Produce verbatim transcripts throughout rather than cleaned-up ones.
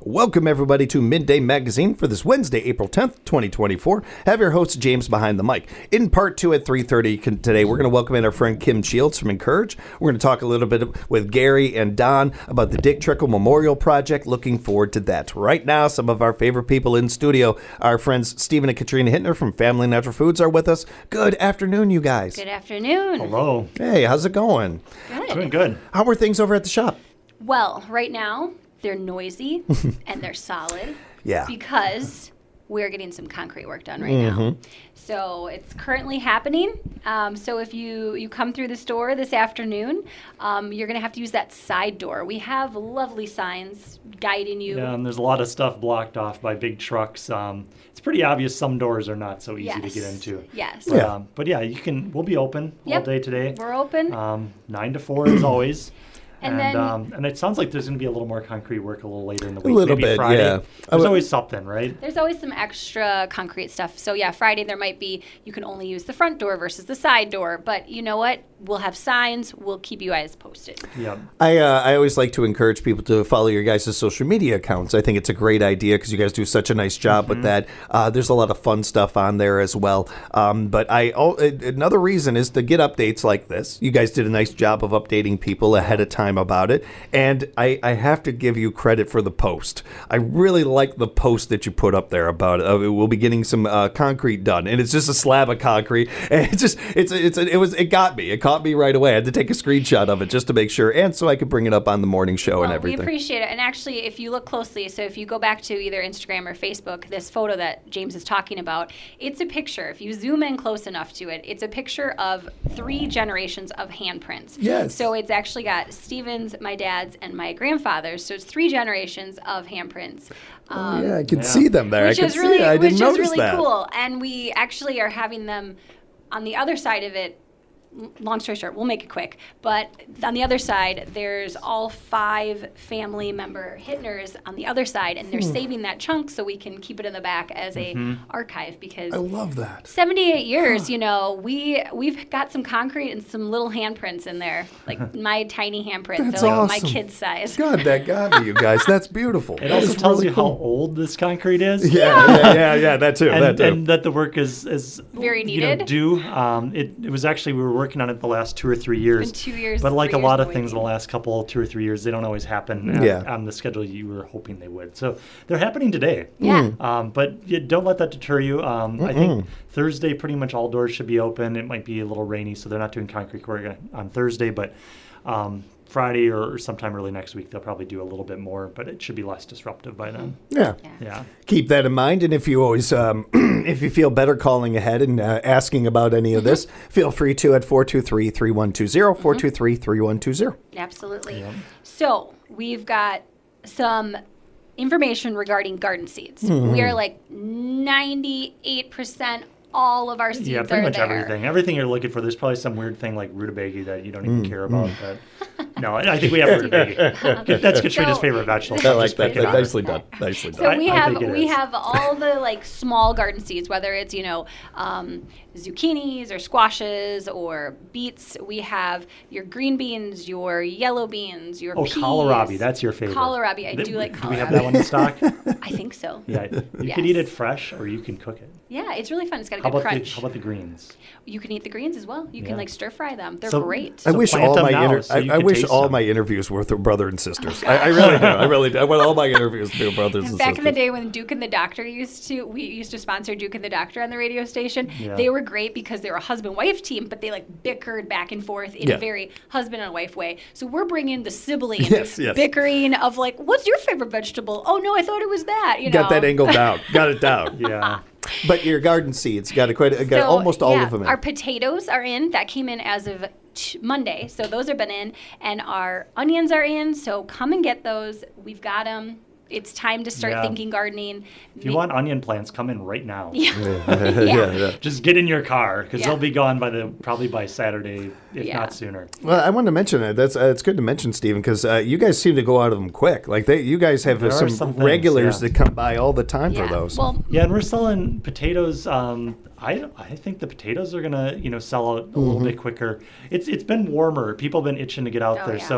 Welcome, everybody, to Midday Magazine for this Wednesday, April tenth, twenty twenty-four. Have your host, James, behind the mic. In part two at three thirty today, we're going to welcome in our friend Kim Shields from Encourage. We're going to talk a little bit with Gary and Don about the Dick Trickle Memorial Project. Looking forward to that. Right now, some of our favorite people in studio, our friends Stephen and Katrina Hittner from Family Natural Foods are with us. Good afternoon, you guys. Good afternoon. Hello. Hey, how's it going? Good. Doing good. How are things over at the shop? Well, right now, they're noisy and they're solid. Yeah. Because we're getting some concrete work done right Mm-hmm. now. So it's currently happening. Um, so if you, you come through the store this afternoon, um, you're going to have to use that side door. We have lovely signs guiding you. Yeah, and there's a lot of stuff blocked off by big trucks. Um, it's pretty obvious some doors are not so easy Yes. to get into. Yes. But, Yeah. um, but yeah, you can. We'll be open Yep. all day today. We're open. Um, nine to four as always. And And then- um, and it sounds like there's going to be a little more concrete work a little later in the A week. little Maybe bit, Friday. yeah. There's I- always something, right? There's always some extra concrete stuff. So yeah, Friday there might be, you can only use the front door versus the side door. But you know what? We'll have signs. We'll keep you guys posted. Yeah. I uh, I always like to encourage people to follow your guys' social media accounts. I think it's a great idea because you guys do such a nice job Mm-hmm. with that. Uh, there's a lot of fun stuff on there as well. Um, but I oh, another reason is to get updates like this. You guys did a nice job of updating people ahead of time about it. And I, I have to give you credit for the post. I really like the post that you put up there about uh, we'll be getting some uh, concrete done, and it's just a slab of concrete. And it just it's it's it was it got me. It caught me right away. I had to take a screenshot of it just to make sure, and so I could bring it up on the morning show and Well, everything. we appreciate it. And actually, if you look closely, so if you go back to either Instagram or Facebook, this photo that James is talking about, it's a picture. If you zoom in close enough to it, it's a picture of three generations of handprints. Yes. So it's actually got Stephen's, my dad's, and my grandfather's. So it's three generations of handprints. Um, yeah, I can Yeah. see them there. Which I can is see really, it. I which didn't is notice really that. cool. And we actually are having them on the other side of it. Long story short, we'll make it quick. But on the other side, there's all five family member Hittners on the other side, and they're Hmm. saving that chunk so we can keep it in the back as a archive because I love that. seventy-eight years, you know, we we've got some concrete and some little handprints in there, like my tiny handprints, That's they're like awesome. my kid's size. God, that got me, you guys. That's beautiful. It also That's tells really you cool. how old this concrete is. Yeah, yeah, yeah, yeah. That too. and, that too. and that the work is is Very you know, needed. due. Um, it, it was actually we were working on it the last two or three years. been two years, But like three a lot years of in things in the waiting. last couple, two or three years, they don't always happen at- Yeah. on the schedule you were hoping they would. So they're happening today. Yeah. Um, but you don't let that deter you. Um, I think Thursday, pretty much all doors should be open. It might be a little rainy, so they're not doing concrete work on Thursday, but um, Friday or, or sometime early next week, they'll probably do a little bit more, but it should be less disruptive by then. yeah. Yeah. Yeah. Keep that in mind, and if you always, um, if you feel better calling ahead and uh, asking about any of this, feel free to at four two three, three one two zero, four two three, three one two zero. Absolutely. So we've got some information regarding garden seeds. Mm-hmm. We are like ninety-eight percent all of our seeds Yeah, are pretty much there. everything. Everything you're looking for. There's probably some weird thing like rutabaga that you don't even Mm, care about. But no, I I think we have rutabaga. That's Katrina's So- favorite vegetable. I so like just that. pick it on her. Nicely done. Nicely done. So I- we I have think it we is. have all the like small garden seeds, whether it's you know um, zucchinis or squashes or beets. We have your green beans, your yellow beans, your Oh, peas. kohlrabi. That's your favorite. Kohlrabi. I Th- do like kohlrabi. Do we have that one in stock? I think so. Yeah. You Yes. can eat it fresh or you can cook it. Yeah, it's really fun. It's got a How good about the crunch. how about the greens? You can eat the greens as well. You Yeah. can like stir fry them. They're So- great. I So wish plant all them my now inter- so you I, I can wish taste all them. my interviews were with brother and sisters. I, I really do. I really do. I want all my interviews to be with brothers and Back sisters. in the day when Duke and the Doctor used to, we used to sponsor Duke and the Doctor on the radio station. Yeah. They were great because they were a husband-wife team, but they like bickered back and forth in Yeah. a very husband and wife way. So we're bringing the sibling Yes, yes. bickering of like, what's your favorite vegetable? Oh no, I thought it was that. You know, Got that angle down. Got it down. Yeah. But your garden seeds got a quite a, got So, almost all yeah, of them in. Our potatoes are in. That came in as of t- Monday, so those have been in, and our onions are in. So come and get those. We've got them. It's time to start Yeah. thinking gardening. If you want onion plants, come in right now. yeah. yeah, yeah. yeah. Just get in your car because Yeah. they'll be gone by the probably by Saturday, if Yeah. not sooner. Well, I wanted to mention that. That's uh, it's good to mention, Stephen, because uh, you guys seem to go out of them quick. Like they, you guys have uh, There are some, some things, regulars yeah. that come by all the time Yeah. for those. Well, Yeah, and we're selling potatoes. Um, I I think the potatoes are gonna you know sell out a Mm-hmm. little bit quicker. It's it's been warmer. People have been itching to get out Oh, there. yeah. So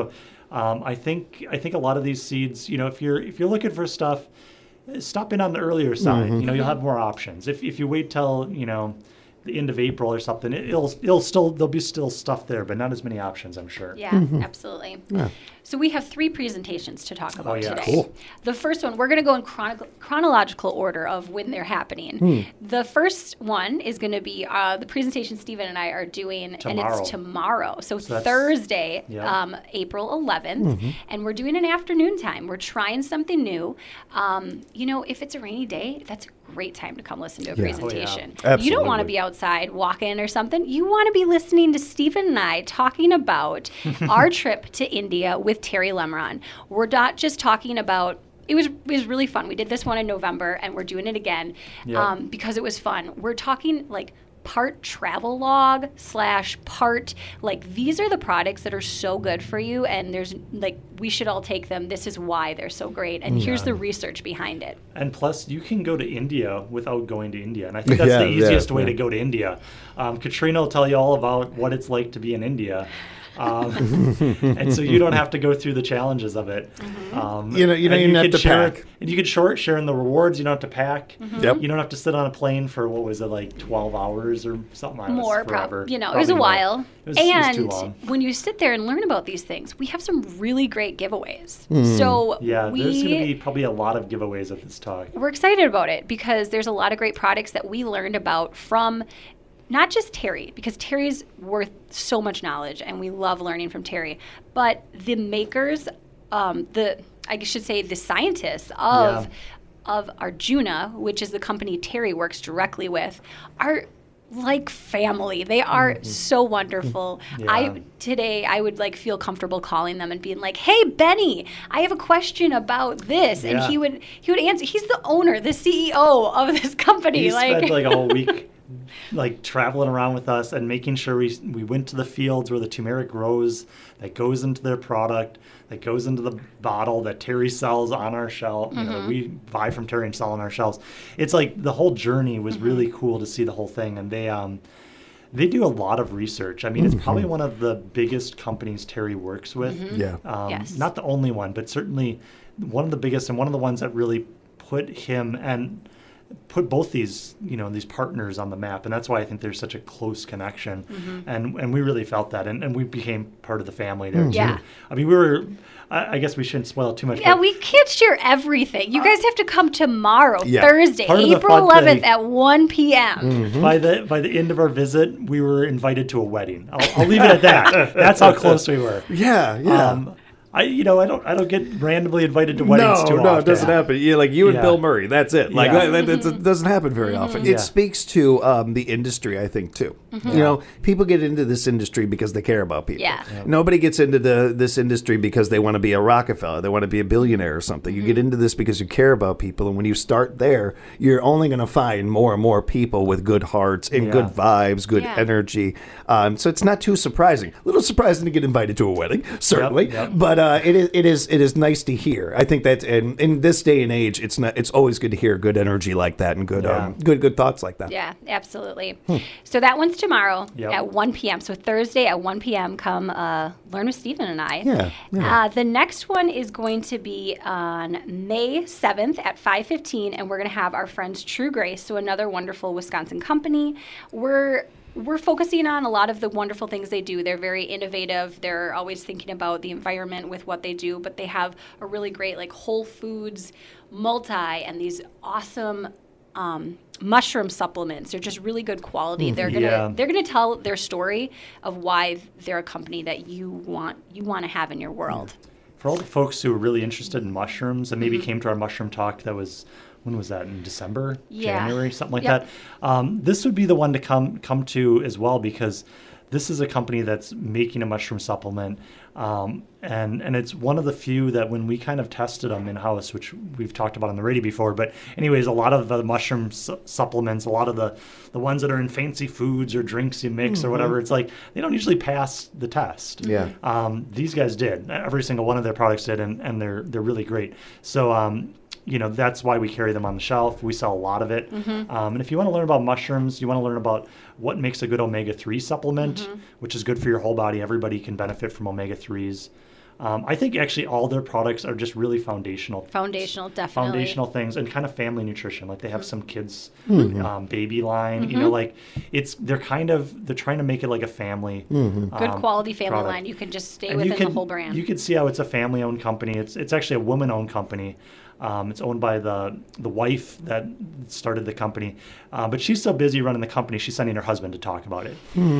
Um, I think I think a lot of these seeds, you know, if you're if you're looking for stuff, stop in on the earlier side. Mm-hmm. You know, you'll have more options. If if you wait till, you know, the end of April or something, it, it'll it'll still there'll be still stuff there, but not as many options, I'm sure. Yeah, Mm-hmm. absolutely. So we have three presentations to talk about Oh, yeah. today. Cool. The first one, we're going to go in chrono- chronological order of when they're happening. Hmm. The first one is going to be uh, the presentation Stephen and I are doing, Tomorrow. and it's tomorrow. So, So that's- Thursday, Yeah. um, April eleventh, Mm-hmm. and we're doing an afternoon time. We're trying something new. Um, you know, if it's a rainy day, that's a great time to come listen to a Yeah. Oh, yeah. presentation. You Absolutely. don't want to be outside walking or something. You want to be listening to Stephen and I talking about our trip to India with Terry Lemron. We're not just talking about. It was it was really fun. We did this one in November, and we're doing it again Yeah. um, because it was fun. We're talking like part travel log slash part like these are the products that are so good for you, and there's like we should all take them. This is why they're so great, and here's the research behind it. And plus, you can go to India without going to India. And I think that's Yeah, the easiest yeah, way yeah. to go to India. Um, Katrina will tell you all about what it's like to be in India. Um, and so you don't have to go through the challenges of it. Um, You know- you don't and even have could to share, pack. And you can share, share in the rewards. You don't have to pack. Yep. You don't have to sit on a plane for, what was it, like twelve hours or something? I don't know, More, forever. probably. You know, it was a Probably more. while. It was, it was and too long. when you sit there and learn about these things, we have some really great giveaways. So Yeah, we, there's going to be probably a lot of giveaways at this talk. we're excited about it because there's a lot of great products that we learned about from not just Terry, because Terry's worth so much knowledge and we love learning from Terry, but the makers, um, the I should say the scientists of Yeah. of Arjuna, which is the company Terry works directly with, are like family. They are so wonderful. Yeah. I today I would like feel comfortable calling them and being like, "Hey Benny, I have a question about this," and Yeah. he would he would answer. He's the owner, the C E O of this company. He like, spent like a whole week like traveling around with us and making sure we we went to the fields where the turmeric grows, that goes into their product, that goes into the bottle that Terry sells on our shelf. You know, we buy from Terry and sell on our shelves. It's like the whole journey was really cool to see the whole thing, and they um they do a lot of research. I mean, it's probably one of the biggest companies Terry works with. Yeah. Um, Yes. Not the only one, but certainly one of the biggest and one of the ones that really put him and put both these, you know, these partners on the map. And that's why I think there's such a close connection. And and we really felt that. And, and we became part of the family there, too. Yeah. I mean, we were, I, I guess we shouldn't spoil too much. yeah, but we can't share everything. You guys have to come tomorrow, Yeah. Thursday, Part of the April fun eleventh thing- at one p.m. by the by the end of our visit, we were invited to a wedding. I'll, I'll leave it at that. That's how close we were. Yeah, yeah. Um, I, you know, I don't, I don't get randomly invited to weddings no, too no, often. it doesn't happen. You like you and Yeah. Bill Murray. That's it. Like Yeah. that, that's- it doesn't happen very often. Yeah. It speaks to um, the industry, I think, too. You know, people get into this industry because they care about people. Yeah. Yeah. Nobody gets into the this industry because they want to be a Rockefeller. They want to be a billionaire or something. You get into this because you care about people, and when you start there, you're only going to find more and more people with good hearts and Yeah. good vibes, good Yeah. energy. Um, so it's not too surprising. A little surprising to get invited to a wedding, certainly, yep. but uh, it is it is it is nice to hear. I think that in, in this day and age, it's not it's always good to hear good energy like that and good Yeah. um, good good thoughts like that. Yeah, absolutely. So that one's tomorrow Yep. at one p.m. So Thursday at one p.m. come uh, learn with Stephen and I. Yeah, yeah. Uh, the next one is going to be on May seventh at five fifteen, and we're going to have our friends True Grace, so another wonderful Wisconsin company. We're we're focusing on a lot of the wonderful things they do. They're very innovative. They're always thinking about the environment with what they do, but they have a really great like Whole Foods multi and these awesome um, mushroom supplements. They're just really good quality. They're gonna Yeah. they're gonna tell their story of why they're a company that you want you want to have in your world. For all the folks who are really interested in mushrooms and maybe Mm-hmm. came to our mushroom talk that was, when was that, in December, Yeah. January, something like Yep. that, um, this would be the one to come come to as well, because this is a company that's making a mushroom supplement, um, and and it's one of the few that when we kind of tested them in-house, which we've talked about on the radio before, but anyways, a lot of the mushroom su- supplements, a lot of the, the ones that are in fancy foods or drinks you mix or whatever, it's like they don't usually pass the test. Yeah. Um, these guys did. Every single one of their products did, and, and they're they're really great. So, um, you know, that's why we carry them on the shelf. We sell a lot of it. Mm-hmm. Um, and if you want to learn about mushrooms, you want to learn about what makes a good omega three supplement, Mm-hmm. which is good for your whole body. Everybody can benefit from omega threes. Um, I think actually all their products are just really foundational. Foundational, definitely. Foundational things and kind of family nutrition. Like they have some kids Mm-hmm. um, baby line. Mm-hmm. You know, like it's they're kind of they're trying to make it like a family. Mm-hmm. Good um, quality family product. line. You can just stay And within you can, the whole brand. You can see how it's a family-owned company. It's it's actually a woman-owned company. Um, it's owned by the the wife that started the company, uh, but she's so busy running the company, she's sending her husband to talk about it.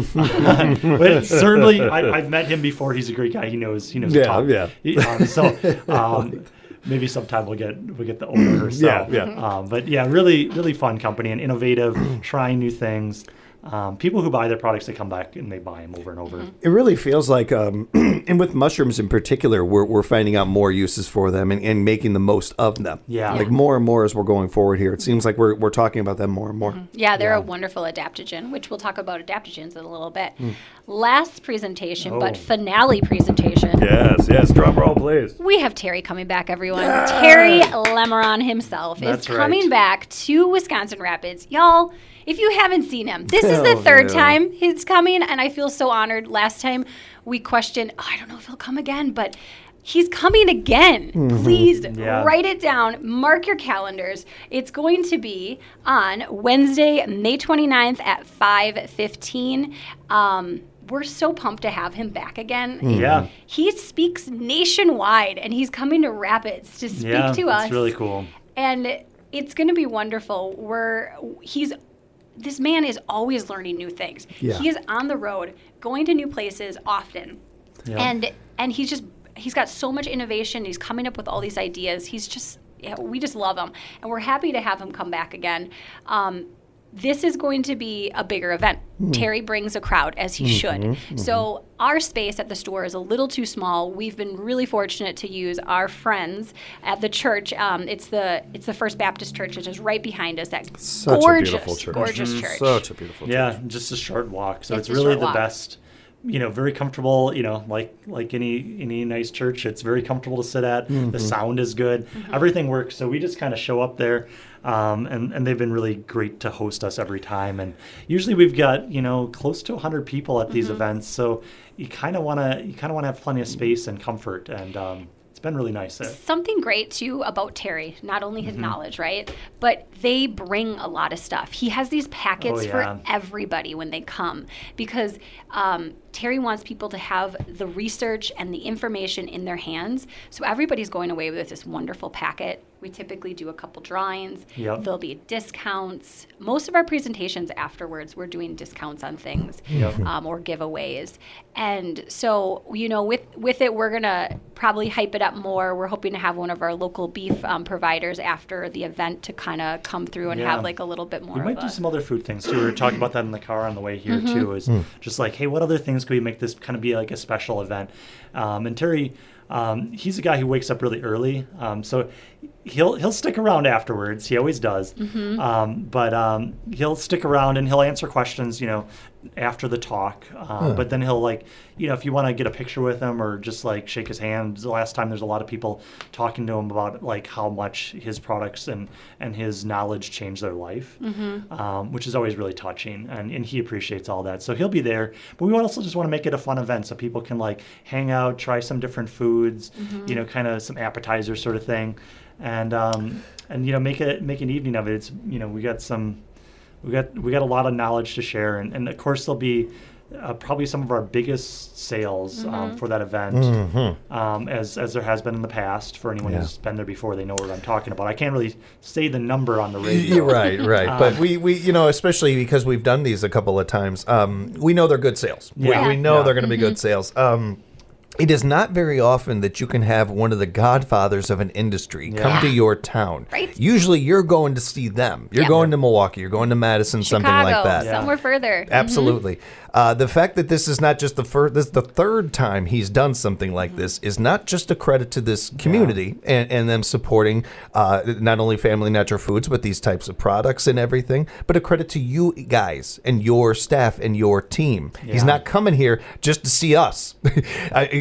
But certainly, I, I've met him before. He's a great guy. He knows he knows Yeah, to talk. yeah. He- um, so um, maybe sometime we'll get we'll get the owner herself. Yeah, yeah. Um, but yeah, really really fun company and innovative, trying new things. Um, people who buy their products, they come back and they buy them over and over. It really feels like, um, and with mushrooms in particular, we're, we're finding out more uses for them and, and making the most of them. Yeah. Like more and more as we're going forward here. It seems like we're, we're talking about them more and more. Yeah, they're Yeah. a wonderful adaptogen, which we'll talk about adaptogens in a little bit. Last presentation, but Oh. finale presentation. Yes, yes. Drum roll, please. We have Terry coming back, everyone. Terry Lemeron himself That's is right. coming back to Wisconsin Rapids. Y'all, if you haven't seen him, this is the Hell third yeah. time he's coming, and I feel so honored. Last time we questioned, oh, I don't know if he'll come again, but he's coming again. Please Yeah. write it down. Mark your calendars. It's going to be on Wednesday, May twenty-ninth at five fifteen. Um, we're so pumped to have him back again. Yeah. He speaks nationwide, and he's coming to Rapids to speak Yeah, to that's us. really cool. And it's going to be wonderful. We're he's this man is always learning new things. Yeah. He is on the road, going to new places often, Yeah. and and he's just he's got so much innovation. He's coming up with all these ideas. He's just yeah, we just love him, and we're happy to have him come back again. Um, this is going to be a bigger event. Terry brings a crowd, as he should. So our space at the store is a little too small. We've been really fortunate to use our friends at the church. Um, it's the it's the First Baptist Church, which is right behind us. That Such gorgeous, a beautiful church. gorgeous church. Such a beautiful church. Yeah, just a short walk. So It's it's, a really short the walk. best. You know, very comfortable. You know, like like any any nice church, it's very comfortable to sit at. The sound is good. Everything works. So we just kind of show up there, um, and and they've been really great to host us every time. And usually we've got you know close to one hundred people at these events. So you kind of want to you kind of want to have plenty of space and comfort. And um, it's been really nice there. Something great too about Terry, not only Mm-hmm. his knowledge, right? But they bring a lot of stuff. He has these packets Oh, yeah. for everybody when they come because um, Terry wants people to have the research and the information in their hands. So everybody's going away with this wonderful packet. We typically do a couple drawings. Yep. There'll be discounts. Most of our presentations afterwards, we're doing discounts on things Yep. um, or giveaways. And so, you know, with, with it, we're going to probably hype it up more. We're hoping to have one of our local beef um, providers after the event to kind of come through and Yeah. have like a little bit more We of might a... do some other food things too. We were talking about that in the car on the way here too. Is just like, hey, what other things could we make this kind of be like a special event? Um, and Terry, um, he's a guy who wakes up really early, um, so he'll he'll stick around afterwards. He always does. Um, but um, he'll stick around and he'll answer questions, you know, after the talk. Uh, But then he'll like, you know, if you want to get a picture with him or just like shake his hand. The last time there's a lot of people talking to him about like how much his products and and his knowledge changed their life, um, which is always really touching, and and he appreciates all that. So he'll be there. But we also just want to make it a fun event so people can like hang out, try some different foods, you know, kind of some appetizers sort of thing. And um, and you know make it make an evening of it. It's you know we got some we got we got a lot of knowledge to share, and, and of course there'll be uh, probably some of our biggest sales um, for that event, um, as as there has been in the past. For anyone Yeah. who's been there before, they know what I'm talking about. I can't really say the number on the radio. You're right, right. but we, we, you know, especially because we've done these a couple of times, um, we know they're good sales. Yeah. We, we know Yeah. they're going to be good sales. Um, it is not very often that you can have one of the godfathers of an industry come Yeah. to your town. Right. Usually you're going to see them. You're Yeah. going to Milwaukee. You're going to Madison, something like Chicago, that. Yeah. somewhere further. Absolutely. Uh, the fact that this is not just the first, this is the third time he's done something like this is not just a credit to this community and, and them supporting uh, not only Family Natural Foods, but these types of products and everything, but a credit to you guys and your staff and your team. He's Yeah. not coming here just to see us. I,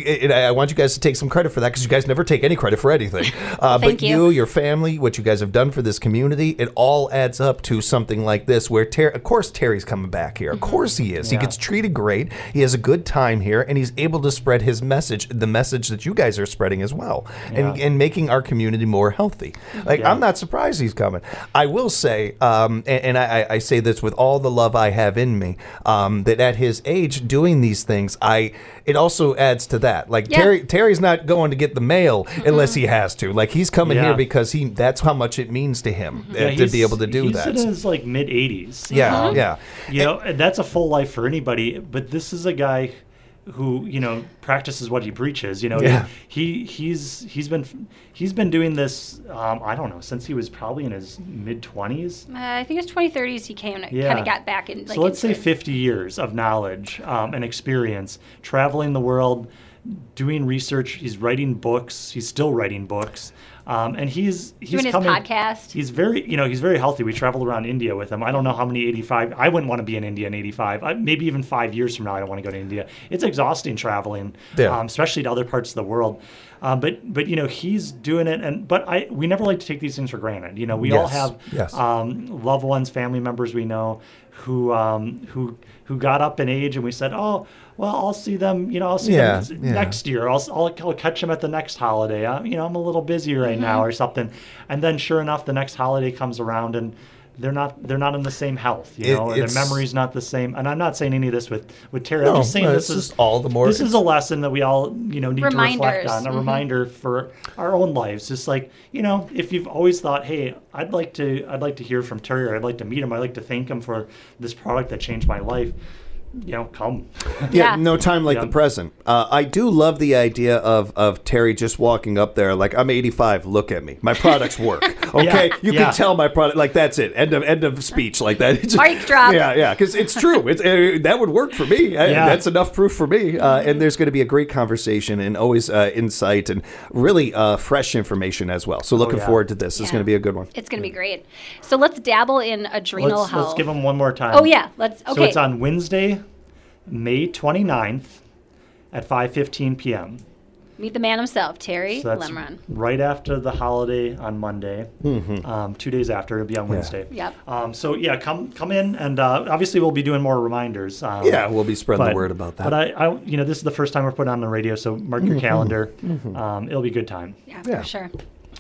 and I want you guys to take some credit for that because you guys never take any credit for anything. Uh, Thank but you. you, your family, what you guys have done for this community, it all adds up to something like this where, Ter- of course, Terry's coming back here. Of course he is. Yeah. He gets treated great. He has a good time here, and he's able to spread his message, the message that you guys are spreading as well, and, Yeah. and making our community more healthy. Like, Yeah. I'm not surprised he's coming. I will say, um, and, and I, I say this with all the love I have in me, um, that at his age, doing these things, I it also adds to that. Like Yeah. Terry, Terry's not going to get the mail unless he has to. Like he's coming Yeah. here because he that's how much it means to him uh, Yeah, to he's- be able to do he's that. in his like mid eighties. Yeah, yeah. You know, and that's a full life for anybody. But this is a guy who, you know, practices what he preaches. You know, Yeah. he he's he's been he's been doing this. Um, I don't know, since he was probably in his mid twenties. Uh, I think it's twenty thirties. He came, Yeah. kind of got back in. Like, So let's say into it. fifty years of knowledge um, and experience, traveling the world, doing research. He's writing books. He's still writing books. Um, and he's he's Doing his coming, podcast. He's very, you know, he's very healthy. We traveled around India with him. I don't know how many eighty-five. I wouldn't want to be in India in eighty-five. I, maybe even five years from now, I don't want to go to India. It's exhausting traveling, Yeah. um, especially to other parts of the world. Um, but but you know, he's doing it. And but I we never like to take these things for granted. You know, we all Yes, have yes. um, loved ones, family members we know who um, who who got up in age, and we said, oh. Well, I'll see them. You know, I'll see Yeah, them yeah. next year. I'll, I'll I'll catch them at the next holiday. I, you know, I'm a little busy right now, or something. And then, sure enough, the next holiday comes around, and they're not they're not in the same health. You It- know, and it's- their memory's not the same. And I'm not saying any of this with with Terry. I'm No, just saying no, this it's is just all the more- This is a lesson that we all you know need to reflect Reminders. on. A Mhm. reminder for our own lives. Just like you know, if you've always thought, hey, I'd like to I'd like to hear from Terry, or I'd like to meet him. I'd like to thank him for this product that changed my life. You know, come. Yeah, Yeah. no time like Yeah. the present. Uh, I do love the idea of, of Terry just walking up there like, I'm eighty-five, look at me. My products work. Okay? Yeah, You yeah. can tell my product, like, that's it. End of end of speech like that. It's- Mic drop. Yeah, yeah, because it's true. It's, uh, that would work for me. I- Yeah. That's enough proof for me. Uh, and there's going to be a great conversation and always uh, insight and really uh, fresh information as well. So looking yeah. forward to this. It's Yeah. going to be a good one. It's going to be great. So let's dabble in adrenal Let's, health. let's give them one more time. Oh yeah, let's. Okay. So it's on Wednesday, May twenty-ninth at five fifteen p.m. Meet the man himself, Terry So that's Lemron. right after the holiday on Monday. Um, two days after, it'll be on Wednesday. Yep. Um, so yeah, come come in, and uh, obviously we'll be doing more reminders. Um, Yeah, we'll be spreading but, the word about that. But I, I, you know, this is the first time we're putting on the radio, so mark your calendar. Um, it'll be a good time. Yeah, Yeah. for sure.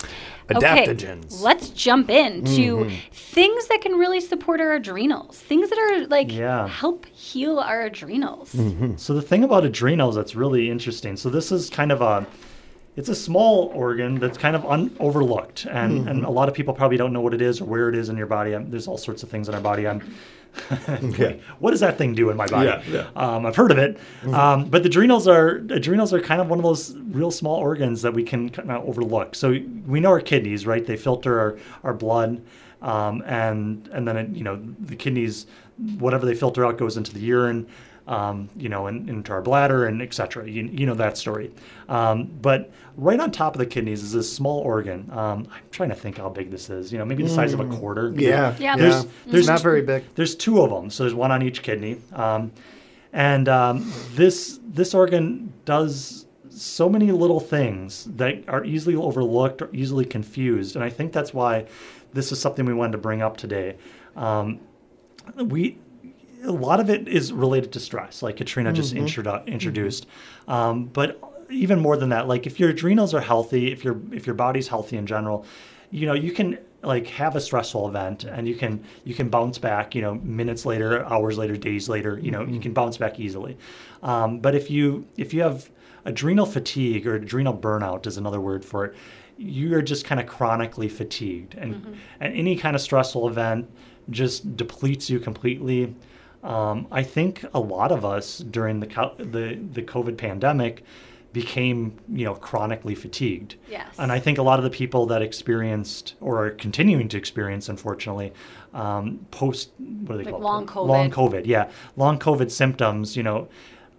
Adaptogens. Okay, let's jump into Mm-hmm. things that can really support our adrenals. Things that are like Yeah. help heal our adrenals. So the thing about adrenals that's really interesting. So this is kind of a, it's a small organ that's kind of un- overlooked, and, and a lot of people probably don't know what it is or where it is in your body. Um there's all sorts of things in our body. I'm, Yeah. what does that thing do in my body? Yeah, yeah. Um, I've heard of it, um, but the adrenals are adrenals are kind of one of those real small organs that we can kind of overlook. So we know our kidneys, right? They filter our, our blood, um, and and then it, you know the kidneys, whatever they filter out goes into the urine. Um, you know, and into our bladder and et cetera. You, you know that story. Um, but right on top of the kidneys is this small organ. Um, I'm trying to think how big this is. You know, maybe the size of a quarter. Yeah, Yeah. There's, yeah. there's Not very big. There's two of them, so there's one on each kidney. Um, and um, this this organ does so many little things that are easily overlooked or easily confused. And I think that's why this is something we wanted to bring up today. Um, we a lot of it is related to stress, like Katrina just introdu- introduced. Um, but even more than that, like if your adrenals are healthy, if your if your body's healthy in general, you know, you can like have a stressful event and you can you can bounce back, you know, minutes later, hours later, days later, you know, you can bounce back easily. Um, but if you if you have adrenal fatigue or adrenal burnout is another word for it, you are just kind of chronically fatigued, and and any kind of stressful event just depletes you completely. Um, I think a lot of us during the co- the the COVID pandemic became, you know, chronically fatigued. Yes. And I think a lot of the people that experienced or are continuing to experience, unfortunately, um, post what are they Like called? long COVID. Long COVID, yeah, long COVID symptoms. You know,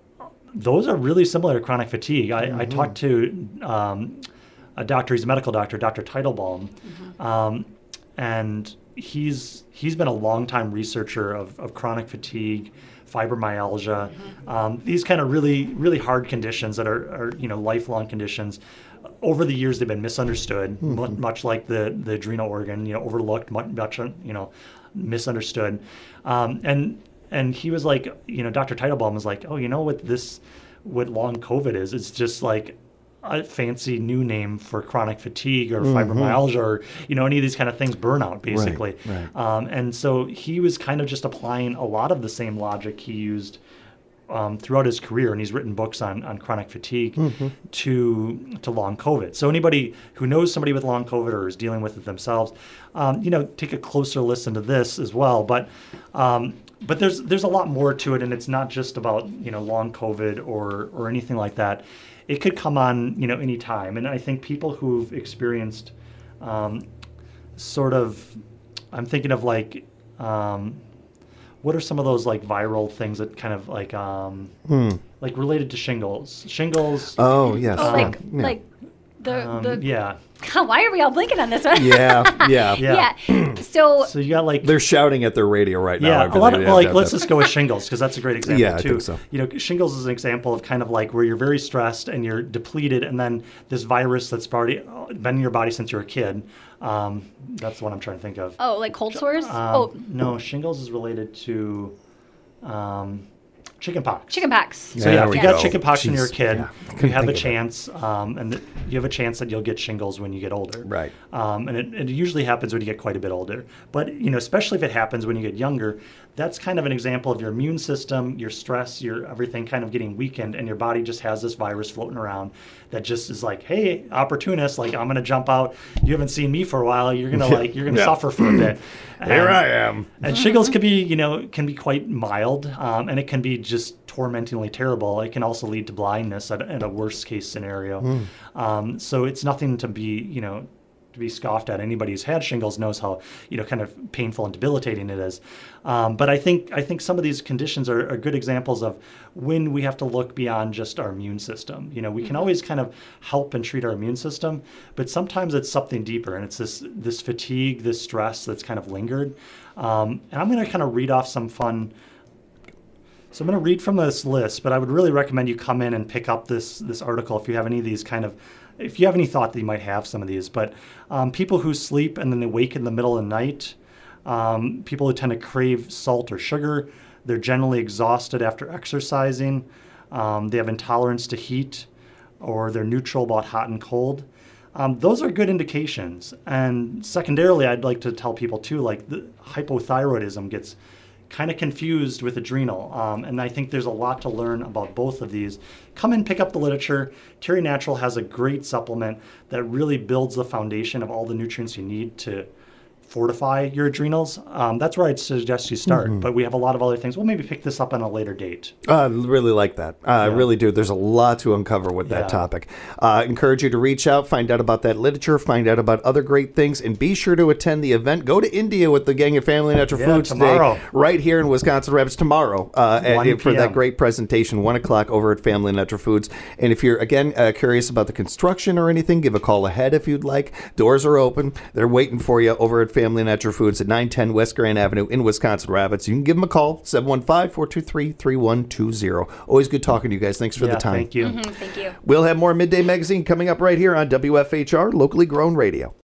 those are really similar to chronic fatigue. I, I talked to um, a doctor. He's a medical doctor, Doctor Teitelbaum, um, and he's he's been a longtime researcher of, of chronic fatigue fibromyalgia, um, these kind of really, really hard conditions that are, are, you know, lifelong conditions. Over the years, they've been misunderstood, mm-hmm. mu- much like the, the adrenal organ, you know, overlooked, much, much you know, misunderstood. Um, and and he was like, you know, Doctor Teitelbaum was like, oh, you know what this, what long COVID is? It's just like a fancy new name for chronic fatigue or mm-hmm. fibromyalgia or, you know, any of these kind of things, burnout, basically. Right, right. Um, and so he was kind of just applying a lot of the same logic he used um, throughout his career, and he's written books on, on chronic fatigue mm-hmm. to to long COVID. So anybody who knows somebody with long COVID or is dealing with it themselves, um, you know, take a closer listen to this as well. But um, but there's there's a lot more to it, and it's not just about, you know, long COVID or or anything like that. It could come on, you know, any time. And I think people who've experienced um, sort of, I'm thinking of like, um, what are some of those like viral things that kind of like, um, hmm. like related to shingles? Shingles. Oh, yes. Oh, like, yeah. like the, um, the, yeah. God, why are we all blinking on this one? yeah, yeah, yeah. yeah. So, so you got like they're shouting at their radio right now. Yeah, a lot of, like let's just go with shingles because that's a great example yeah, too. I think so. You know, shingles is an example of kind of like where you're very stressed and you're depleted, and then this virus that's already been in your body since you're a kid. Um, that's the one I'm trying to think of. Oh, like cold sores? Um, oh, no, shingles is related to um, chickenpox. Chickenpox. So yeah, if you go. got chickenpox when you're a kid, yeah. you have a think of chance, um, and th- you have a chance that you'll get shingles when you get older. Right. Um, and it, it usually happens when you get quite a bit older. But you know, especially if it happens when you get younger, that's kind of an example of your immune system, your stress, your everything kind of getting weakened, and your body just has this virus floating around that just is like, hey, opportunist, like I'm gonna jump out. You haven't seen me for a while. You're gonna like you're gonna yeah. suffer for a bit. And, Here I am. And shingles can be, you know, can be quite mild, um, and it can be just tormentingly terrible. It can also lead to blindness at, at a worst case scenario. Mm. Um, so it's nothing to be, you know, to be scoffed at. Anybody who's had shingles knows how, you know, kind of painful and debilitating it is. Um, but I think I think some of these conditions are, are good examples of when we have to look beyond just our immune system. You know, we can always kind of help and treat our immune system, but sometimes it's something deeper, and it's this this fatigue, this stress that's kind of lingered. Um, and I'm going to kind of read off some fun. So I'm going to read from this list, but I would really recommend you come in and pick up this this article if you have any of these kind of, if you have any thought that you might have some of these. But um, people who sleep and then they wake in the middle of the night, um, people who tend to crave salt or sugar, they're generally exhausted after exercising, um, they have intolerance to heat, or they're neutral about hot and cold. Um, those are good indications. And secondarily, I'd like to tell people too, like the hypothyroidism gets kind of confused with adrenal. Um, and I think there's a lot to learn about both of these. Come and pick up the literature. Terry Natural has a great supplement that really builds the foundation of all the nutrients you need to fortify your adrenals. Um, that's where I'd suggest you start. Mm-hmm. But we have a lot of other things. We'll maybe pick this up on a later date. I uh, really like that. Uh, yeah. I really do. There's a lot to uncover with that yeah. topic. Uh, encourage you to reach out, find out about that literature, find out about other great things, and be sure to attend the event. Go to India with the gang at Family Natural yeah, Foods tomorrow. Day, right here in Wisconsin Rapids tomorrow uh, at, for that great presentation, one o'clock over at Family Natural Foods. And if you're, again, uh, curious about the construction or anything, give a call ahead if you'd like. Doors are open. They're waiting for you over at Family Natural Foods at nine ten West Grand Avenue in Wisconsin Rapids. You can give them a call, seven one five, four two three, three one two zero. Always good talking to you guys. Thanks for yeah, the time. Thank you. Mm-hmm, thank you. We'll have more Midday Magazine coming up right here on W F H R, locally grown radio.